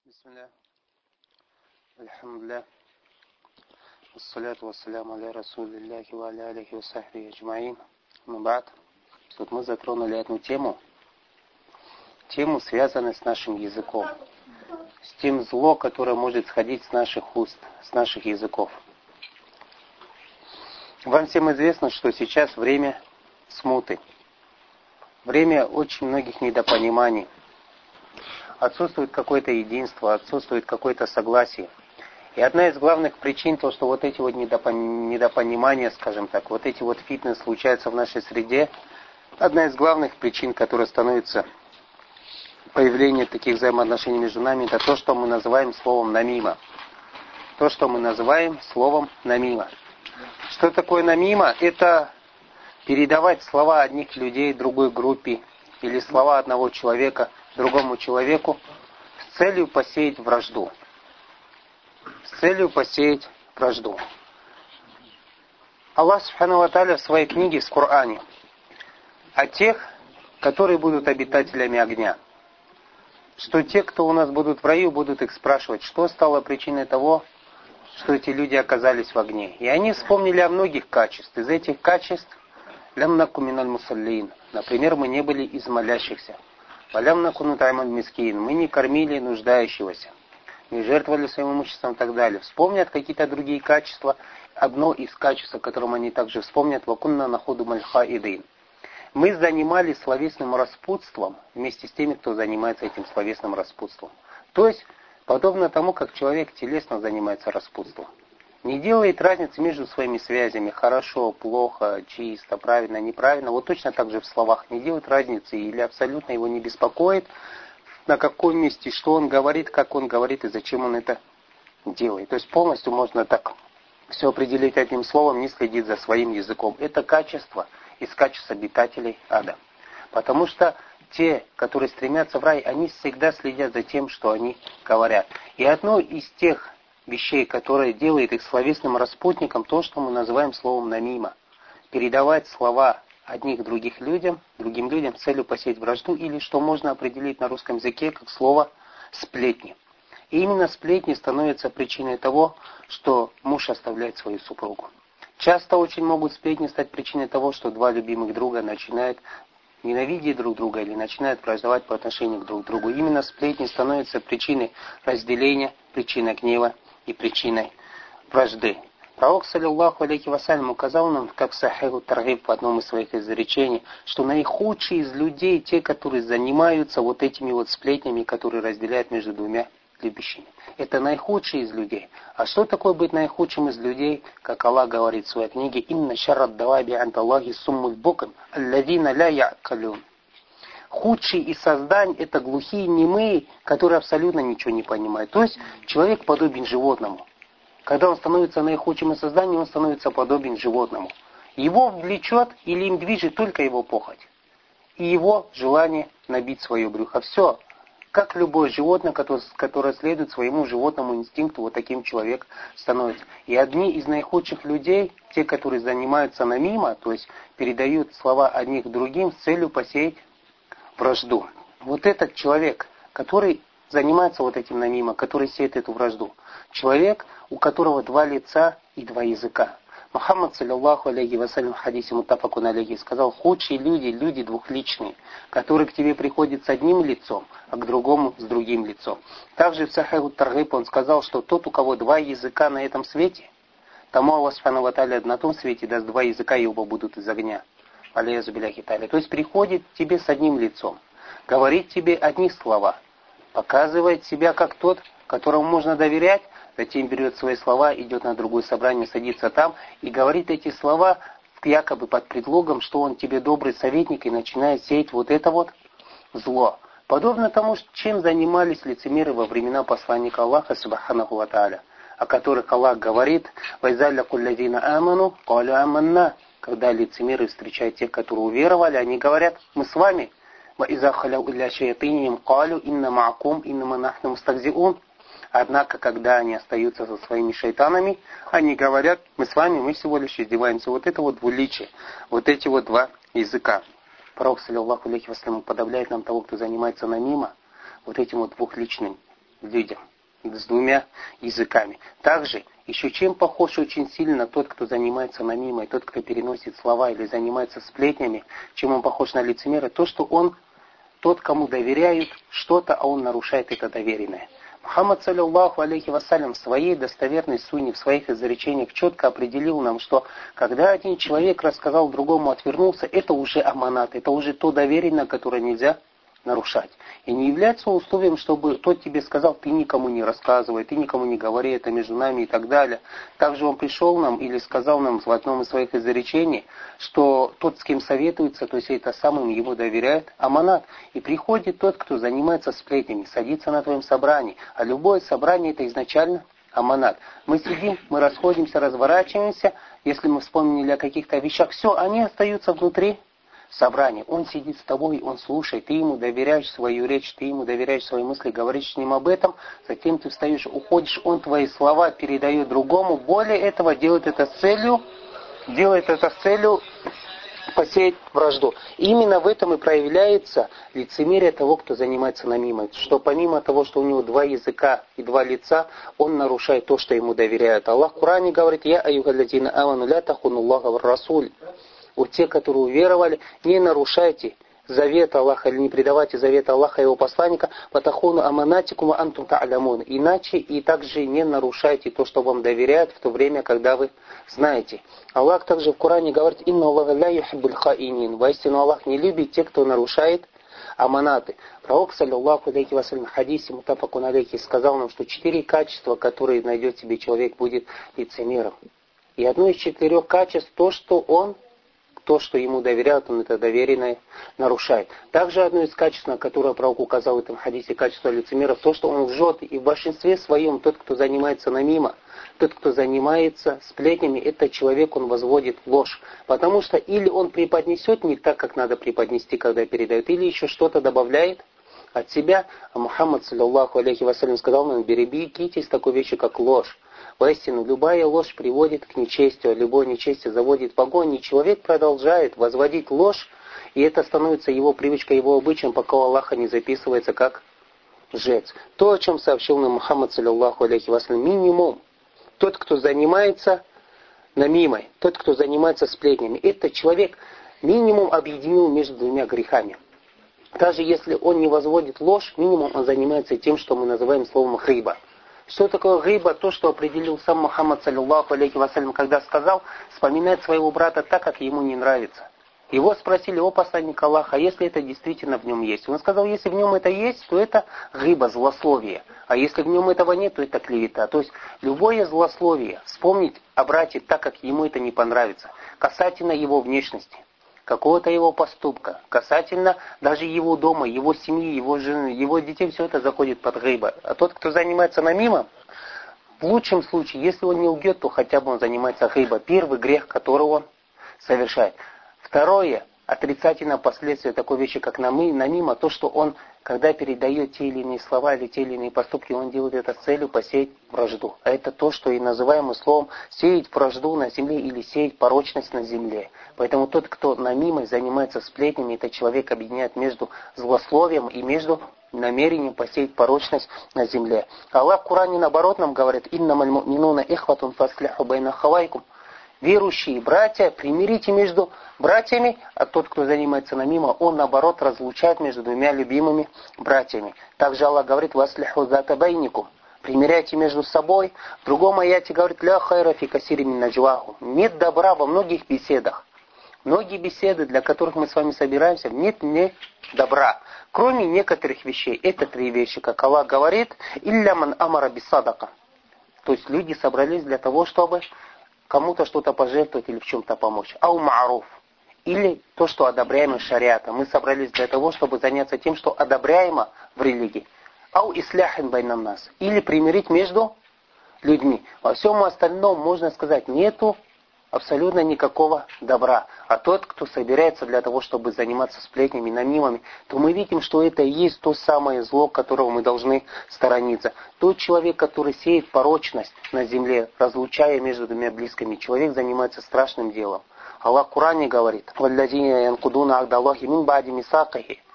Бисмилля. Альхамдулилля. Ассаляту вассаляму аля расулиллахи ва аля алихи ва сахбихи аджмаин. Нубат. Тут мы затронули одну тему, связанную с нашим языком, с тем зло, которое может сходить с наших уст, с наших языков. Вам всем известно, что сейчас время смуты, время очень многих недопониманий. Отсутствует какое-то единство, отсутствует какое-то согласие. И одна из главных причин, то, что вот эти вот недопонимания, скажем так, вот эти вот фитны случаются в нашей среде, одна из главных причин, которая становится появление таких взаимоотношений между нами, это то, что мы называем словом намима. То, что мы называем словом намима. Что такое намима? Это передавать слова одних людей другой группе или слова одного человека другому человеку с целью посеять вражду. С целью посеять вражду. Аллах Субхану ва Тааля в своей книге, в Коране, о тех, которые будут обитателями огня. Что те, кто у нас будут в раю, будут их спрашивать, что стало причиной того, что эти люди оказались в огне. И они вспомнили о многих качествах. Из этих качеств «Лям наку миналь мусаллин». Например, мы не были из молящихся. «Валям наку нутаймаль мискин». Мы не кормили нуждающегося. Не жертвовали своим имуществом и так далее. Вспомнят какие-то другие качества. Одно из качеств, о котором они также вспомнят, «Вакунна находу мальха идин». Мы занимались словесным распутством вместе с теми, кто занимается этим словесным распутством. То есть, подобно тому, как человек телесно занимается распутством. Не делает разницы между своими связями, хорошо, плохо, чисто, правильно, неправильно. Вот точно так же в словах не делает разницы или абсолютно его не беспокоит, на каком месте, что он говорит, как он говорит и зачем он это делает. То есть полностью можно так все определить одним словом, не следить за своим языком. Это качество из качеств обитателей ада. Потому что те, которые стремятся в рай, они всегда следят за тем, что они говорят. И одно из тех вещей, которые делает их словесным распутником, то, что мы называем словом намима. Передавать слова одних другим людям с целью посеять вражду, или что можно определить на русском языке как слово сплетни. И именно сплетни становятся причиной того, что муж оставляет свою супругу. Часто очень могут сплетни стать причиной того, что два любимых друга начинают ненавидеть друг друга или начинают враждовать по отношению друг к другу. Именно сплетни становятся причиной разделения, причиной гнева и причиной вражды. Пророк, саллиллаху алейхи вассалям, указал нам, как в Сахиху Таргиб в одном из своих изречений, что наихудшие из людей те, которые занимаются вот этими вот сплетнями, которые разделяют между двумя любящими. Это наихудшие из людей. А что такое быть наихудшим из людей? Как Аллах говорит в своей книге, «Инна шаррад даваби андаллахи суммуль букам, аллавина ля я'калюн». Худший из созданий – это глухие, немые, которые абсолютно ничего не понимают. То есть человек подобен животному. Когда он становится наихудшим из созданий, он становится подобен животному. Его влечет или им движет только его похоть. И его желание набить свое брюхо. Все. Как любое животное, которое следует своему животному инстинкту, вот таким человек становится. И одни из наихудших людей, те, которые занимаются намима, то есть передают слова одних другим с целью посеять вражду. Вот этот человек, который занимается вот этим намима, который сеет эту вражду. Человек, у которого два лица и два языка. Мухаммад, саллиллаху алейхи вассалям, в хадисе муттафакун алейхи сказал, худшие люди двухличные, которые к тебе приходят с одним лицом, а к другому с другим лицом. Также в Сахиху Таргиб он сказал, что тот, у кого два языка на этом свете, тому Аллах Субхану ва Тааля на том свете даст два языка, и оба будут из огня. Алейхи билляхи тааля. То есть приходит к тебе с одним лицом, говорит тебе одни слова, показывает себя как тот, которому можно доверять, затем берет свои слова, идет на другое собрание, садится там и говорит эти слова якобы под предлогом, что он тебе добрый советник, и начинает сеять вот это вот зло. Подобно тому, чем занимались лицемеры во времена посланника Аллаха, субханаху ва тааля, о которых Аллах говорит, «Вайзалля куллядина аману, калю аманна». Когда лицемеры встречают тех, которые уверовали, они говорят, мы с вами. وَإِذَا خَلَوْا إِلَّا شَيَاطِينِهِمْ قَالُوا إِنَّ مَعَكُمْ إِنَّمَا نَحْنُ مُسْتَهْزِئُونَ. Однако, когда они остаются со своими шайтанами, они говорят, мы с вами, мы всего лишь издеваемся. Вот это вот двуличие, вот эти вот два языка. Пророк, саллиллаху алейхи вассалям, подавляет нам того, кто занимается намима, вот этим вот двухличным людям с двумя языками. Также еще чем похож очень сильно тот, кто занимается намимой, тот, кто переносит слова или занимается сплетнями, чем он похож на лицемера, то, что он тот, кому доверяют что-то, а он нарушает это доверенное. Мухаммад, саллиллаху алейхи вассалям, в своей достоверной сунне, в своих изречениях четко определил нам, что когда один человек рассказал другому, отвернулся, это уже аманат, это уже то доверенное, которое нельзя нарушать. И не является условием, чтобы тот тебе сказал, ты никому не рассказывай, ты никому не говори, это между нами и так далее. Также он пришел нам или сказал нам в одном из своих изречений, что тот, с кем советуется, то есть это самым ему доверяет, аманат. И приходит тот, кто занимается сплетнями, садится на твоем собрании. А любое собрание это изначально аманат. Мы сидим, мы расходимся, разворачиваемся, если мы вспомнили о каких-то вещах, все, они остаются внутри собрание. Он сидит с тобой, он слушает, ты ему доверяешь свою речь, ты ему доверяешь свои мысли, говоришь с ним об этом, затем ты встаешь, уходишь, он твои слова передает другому, более этого делает это с целью посеять вражду. И именно в этом и проявляется лицемерие того, кто занимается намимой, что помимо того, что у него два языка и два лица, он нарушает то, что ему доверяют. Аллах в Коране говорит: «Я аюхаллазина аману ля тахунуллаха ва расуль». Вот те, которые уверовали, не нарушайте завет Аллаха, или не предавайте завет Аллаха и его посланника, «Ватахуну аманатикум антум та'алямун». Иначе и также не нарушайте то, что вам доверяют в то время, когда вы знаете. Аллах также в Коране говорит: «Инна Аллаха ля юхиббуль хаинин». Воистину Аллах не любит тех, кто нарушает аманаты. Пророк, саллиллаху алейхи вассалям, в хадисе мутафакун алейхи сказал нам, что 4 качества, которые найдет себе человек, будет лицемером. И одно из 4 качеств, то, что ему доверяют, он это доверенное нарушает. Также одно из качеств, на которое пророк указал в этом хадисе, качество лицемеров, то, что он лжет. И в большинстве своем тот, кто занимается намима, тот, кто занимается сплетнями, этот человек, он возводит ложь. Потому что или он преподнесет не так, как надо преподнести, когда передает, или еще что-то добавляет от себя. А Мухаммад, саллиллаху алейхи вассалям, сказал нам: берегитесь такой вещи, как ложь. Воистину, любая ложь приводит к нечестию, а любое нечестие заводит в погоню, и человек продолжает возводить ложь, и это становится его привычкой, его обычаем, пока у Аллаха не записывается как лжец. То, о чем сообщил нам Мухаммад, саллиллаху алейхи вассалям, минимум. Тот, кто занимается намимой, тот, кто занимается сплетнями, этот человек минимум объединил между двумя грехами. Даже если он не возводит ложь, минимум он занимается тем, что мы называем словом гиба. Что такое гиба? То, что определил сам Мухаммад, саллиллаху алейхи вассалям, когда сказал вспоминать своего брата так, как ему не нравится. Его спросили: о посланник Аллаха, а если это действительно в нем есть? Он сказал: если в нем это есть, то это гиба, злословие. А если в нем этого нет, то это клевета. То есть любое злословие, вспомнить о брате так, как ему это не понравится, касательно его внешности, какого-то его поступка, касательно даже его дома, его семьи, его жены, его детей, все это заходит под гиба. А тот, кто занимается намимом, в лучшем случае, если он не лгет, то хотя бы он занимается гиба. Первый грех, который он совершает. Второе, отрицательное последствие такой вещи, как намима, то, что он, когда передает те или иные слова или те или иные поступки, он делает это с целью посеять вражду. А это то, что и называем словом сеять вражду на земле или сеять порочность на земле. Поэтому тот, кто намимой занимается сплетнями, этот человек объединяет между злословием и между намерением посеять порочность на земле. Аллах в Коране наоборот нам говорит: «Иннамаль му'минуна ихватун фаслиху байна хавайкум». Верующие братья, примирите между братьями, а тот, кто занимается намима, он наоборот разлучает между двумя любимыми братьями. Также Аллах говорит: «Васлиху зата байникум». Примиряйте между собой. В другом аяте говорит: «Ля хайра фи касири мин наджвахум». Нет добра во многих беседах. Многие беседы, для которых мы с вами собираемся, нет добра. Кроме некоторых вещей. Это 3 вещи, как Аллах говорит: «Илля ман амара бисадака». То есть люди собрались для того, чтобы кому-то что-то пожертвовать или в чем-то помочь. Ау мааруф. Или то, что одобряемо шариатом. Мы собрались для того, чтобы заняться тем, что одобряемо в религии. Ау исляхин байнан нас. Или примирить между людьми. Во всем остальном, можно сказать, нету абсолютно никакого добра. А тот, кто собирается для того, чтобы заниматься сплетнями, намимами, то мы видим, что это и есть то самое зло, которого мы должны сторониться. Тот человек, который сеет порочность на земле, разлучая между двумя близкими, человек занимается страшным делом. Аллах в Коране говорит: «Валлазина янкудуна агдаллахи мин ба'ди мисакихи».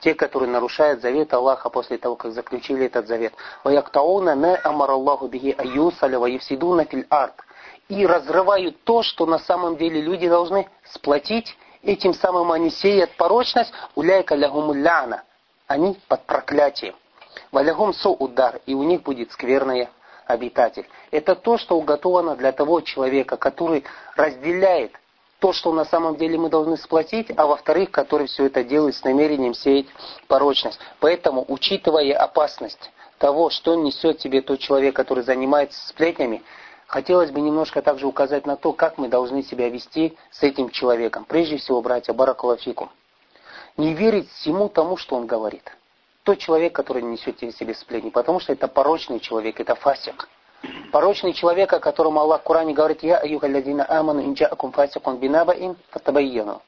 те, которые нарушают завет Аллаха после того, как заключили этот завет. وَيَقْطَعُونَ مَا أَمَرَ اللَّهُ بِهِ أَن يُوصَلَ وَيُفْسِدُونَ فِي الْأَرْضِ. И разрывают то, что на самом деле люди должны сплотить, этим самым они сеют порочность. «Уляйка лягуму ляна». Они под проклятием. «Валягум со удар». И у них будет скверный обитатель. Это то, что уготовано для того человека, который разделяет то, что на самом деле мы должны сплотить, а во-вторых, который все это делает с намерением сеять порочность. Поэтому, учитывая опасность того, что несет тебе тот человек, который занимается сплетнями, хотелось бы немножко также указать на то, как мы должны себя вести с этим человеком. Прежде всего, братья, баракаллаху фикум, не верить всему тому, что он говорит. Тот человек, который несет себе сплетни, потому что это порочный человек, это фасик. Порочный человек, о котором Аллах в Коране говорит: «Я аюхалладина аману инджаакум фасикун бинабаин фаттабайяну».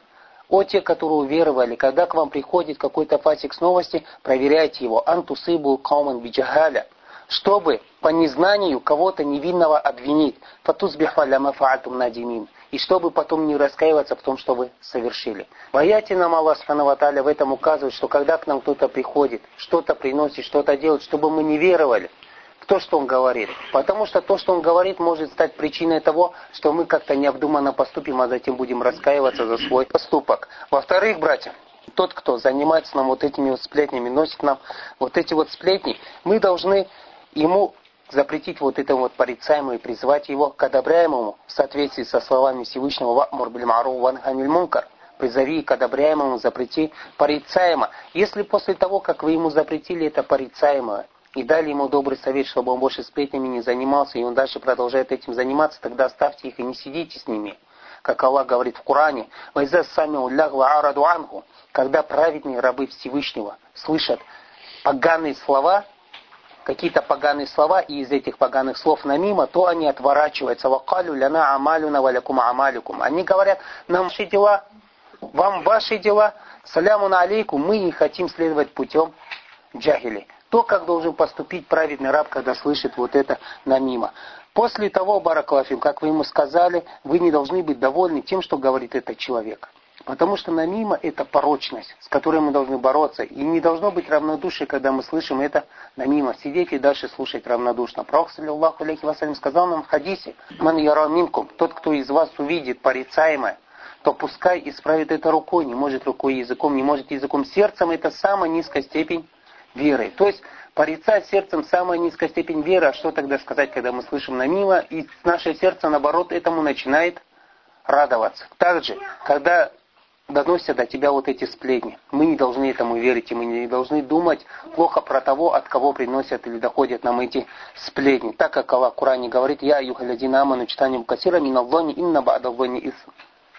О те, которые уверовали, когда к вам приходит какой-то фасик с новости, проверяйте его. Антусыбу кауман биджахаля. Чтобы по незнанию кого-то невинного обвинить. Фатузбиху ляма фаатум надимин. И чтобы потом не раскаиваться в том, что вы совершили. В аяте нам Аллах Субхану ва Тааля в этом указывает, что когда к нам кто-то приходит, что-то приносит, что-то делает, чтобы мы не веровали в то, что он говорит. Потому что то, что он говорит, может стать причиной того, что мы как-то необдуманно поступим, а затем будем раскаиваться за свой поступок. Во-вторых, братья, тот, кто занимается нам вот этими вот сплетнями, носит нам вот эти вот сплетни, мы должны ему запретить вот это вот порицаемое и призвать его к одобряемому в соответствии со словами Всевышнего «Ва'мур биль ма'руф ва нахи аниль мункар». Призови к одобряемому, запрети порицаемо. Если после того, как вы ему запретили это порицаемое, и дали ему добрый совет, чтобы он больше сплетнями не занимался, и он дальше продолжает этим заниматься, тогда оставьте их и не сидите с ними. Как Аллах говорит в Коране: «Вайза самиу лягва араду анху». Когда праведные рабы Всевышнего слышат поганые слова, какие-то поганые слова, и из этих поганых слов намимо, то они отворачиваются. «Вакалю ляна амалюна валякум амалюкум». Они говорят: нам ваши дела, вам ваши дела, салямун алейкум, мы не хотим следовать путем джахили. То, как должен поступить праведный раб, когда слышит вот это намимо. После того, баракаллаху, как вы ему сказали, вы не должны быть довольны тем, что говорит этот человек. Потому что намимо – это порочность, с которой мы должны бороться. И не должно быть равнодушия, когда мы слышим это намимо. Сидеть и дальше слушать равнодушно. Пророк, саллиллаху алейхи вассалям, сказал нам в хадисе: «Ман яра минкум», тот, кто из вас увидит порицаемое, то пускай исправит это рукой, не может рукой и языком, не может языком, сердцем. Это самая низкая степень веры. То есть порицать сердцем самая низкая степень веры. А что тогда сказать, когда мы слышим намимо, и наше сердце, наоборот, этому начинает радоваться. Также, когда доносят до тебя вот эти сплетни, мы не должны этому верить, и мы не должны думать плохо про того, от кого приносят или доходят нам эти сплетни. Так как Аллах в Коране говорит: «Я аюхалладина аману чтаним касира миналлани инна ба'даллани исм».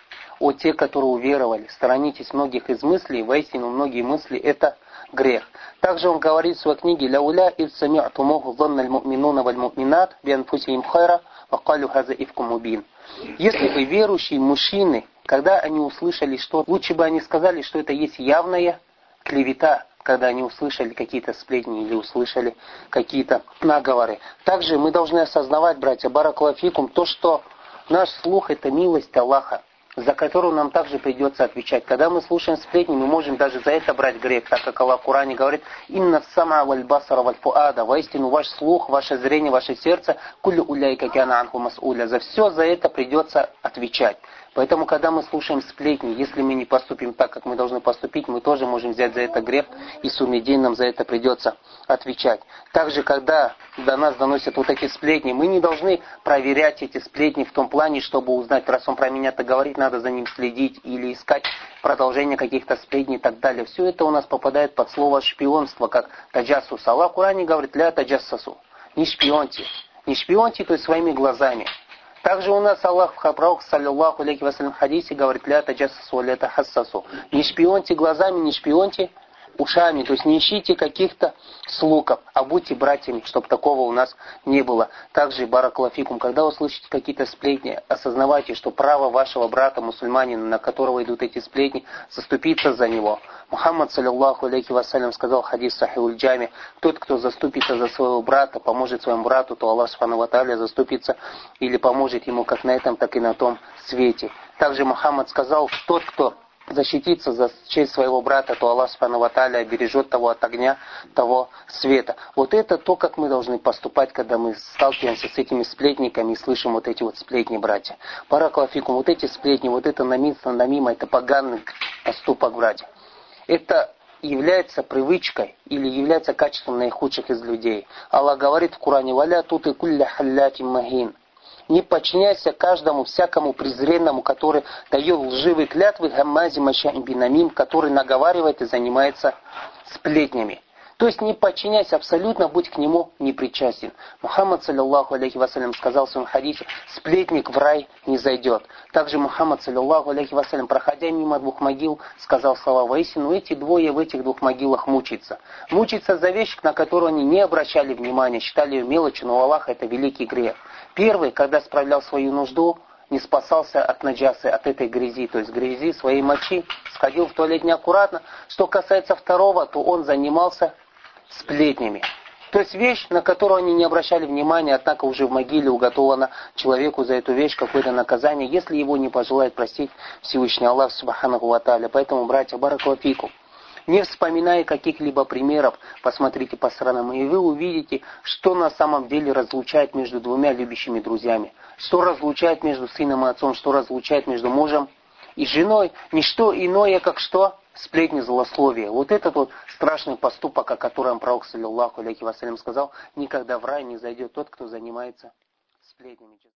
О те, которые уверовали, сторонитесь многих из мыслей, воистину многие мысли – это грех. Также он говорит в своей книге: «Ляуля ид сами'тумуху занналь му'минуна валь му'минат би анфусихим хайра ва калю хаза ифкум мубин». Если бы верующие мужчины, когда они услышали, что лучше бы они сказали, что это есть явная клевета, когда они услышали какие-то сплетни или услышали какие-то наговоры. Также мы должны осознавать, братья, баракаллаху фикум, то, что наш слух – это милость Аллаха, за которую нам также придется отвечать. Когда мы слушаем сплетни, мы можем даже за это брать грех, так как Аллах в Коране говорит: «Инна сама валь басара валь фуада». Воистину, ваш слух, ваше зрение, ваше сердце, кулю уляйка кяна анху мас'уля. За все за это придется отвечать. Поэтому, когда мы слушаем сплетни, если мы не поступим так, как мы должны поступить, мы тоже можем взять за это грех, и судный день нам за это придется отвечать. Также, когда до нас доносят вот эти сплетни, мы не должны проверять эти сплетни в том плане, чтобы узнать, раз он про меня-то говорит, надо за ним следить или искать продолжение каких-то сплетней и так далее. Все это у нас попадает под слово шпионство, как таджассус. Аллах в Коране говорит: «Ля таджассасу». Не шпионьте. Не шпионьте, то есть своими глазами. Также у нас Аллах, пророк, саллиллаху алейхи вассалям, в хадисе говорит: «Ля таджассасу, ля тахассасу». Не шпионьте глазами, не шпионьте ушами, то есть не ищите каких-то слухов, а будьте братьями, чтобы такого у нас не было. Также, баракаллаху фикум, когда вы слышите какие-то сплетни, осознавайте, что право вашего брата, мусульманина, на которого идут эти сплетни, заступиться за него. Мухаммад, саллиллаху алейхи вассалям, сказал хадис сахихуль джами: тот, кто заступится за своего брата, поможет своему брату, то Аллах Субхану ва Тааля заступится или поможет ему как на этом, так и на том свете. Также Мухаммад сказал: тот, кто защититься за честь своего брата, то Аллах Субхану ва Тааля бережет того от огня, того света. Вот это то, как мы должны поступать, когда мы сталкиваемся с этими сплетниками и слышим вот эти вот сплетни, братья. Баракаллаху фикум, вот эти сплетни, вот это намима, это поганый поступок, братья. Это является привычкой или является качеством наихудших из людей. Аллах говорит в Коране: «Валя туты кулля халлятим махин». Не подчиняйся каждому, всякому презренному, который дает лживые клятвы, гаммази машаим бинамим, который наговаривает и занимается сплетнями. То есть не подчиняйся абсолютно, будь к нему непричастен. Мухаммад, саллиллаху алейхи вассалям, сказал в своем хадисе: сплетник в рай не зайдет. Также Мухаммад, саллиллаху алейхи вассалям, проходя мимо двух могил, сказал слова: воистину эти двое в этих двух могилах мучаются. Мучаются за вещь, на которую они не обращали внимания, считали ее мелочью, но у Аллаха это великий грех. Первый, когда справлял свою нужду, не спасался от наджасы, от этой грязи, то есть грязи своей мочи, сходил в туалет неаккуратно. Что касается второго, то он занимался сплетнями. То есть вещь, на которую они не обращали внимания, однако уже в могиле уготовано человеку за эту вещь какое-то наказание, если его не пожелает простить Всевышний Аллах Субханаху ва Тааля. Поэтому, братья, баракаллаху фикум, не вспоминая каких-либо примеров, посмотрите по сторонам, и вы увидите, что на самом деле разлучает между двумя любящими друзьями, что разлучает между сыном и отцом, что разлучает между мужем и женой. Ничто иное, как что? Сплетни, злословия. Вот этот вот страшный поступок, о котором пророк, саллиллаху алейхи вассалям, сказал: никогда в рай не зайдет тот, кто занимается сплетнями.